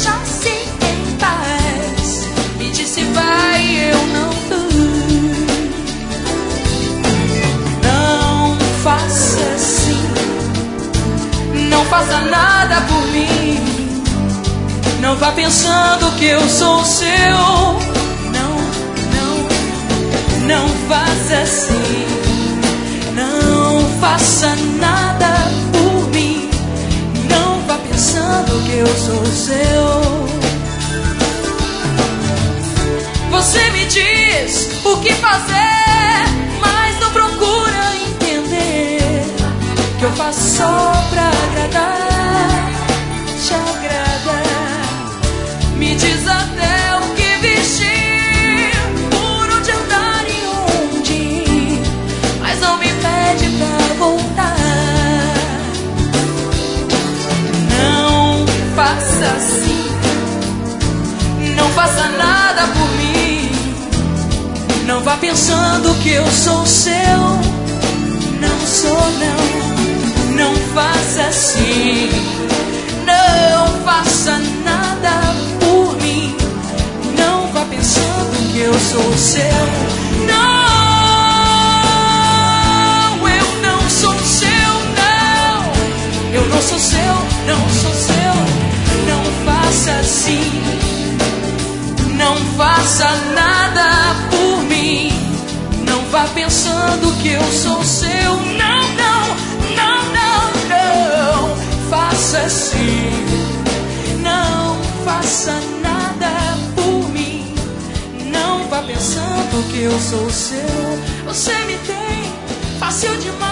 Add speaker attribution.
Speaker 1: deixasse em paz. Me disse vai, eu não fui. Não faça assim, não faça nada por mim. Não vá pensando que eu sou seu. Não faça assim. Não faça nada por mim. Não vá pensando que eu sou seu. Você me diz o que fazer, mas não procura entender que eu faço só pra agradar, te agradar. Me diz até o que vestir, por onde andar e onde ir, mas não me pede pra voltar. Não faça assim, não faça nada por mim. Não vá pensando que eu sou seu. Não sou, não. Não faça assim. Não faça nada por mim. Não vá pensando que eu sou seu. Não, eu não sou seu, não. Eu não sou seu, não sou seu. Não faça assim. Não faça nada por mim. Não vá pensando que eu sou seu. Não, não, não, não, não. Faça assim. Não faça nada por mim. Não vá pensando que eu sou seu. Você me tem fácil demais.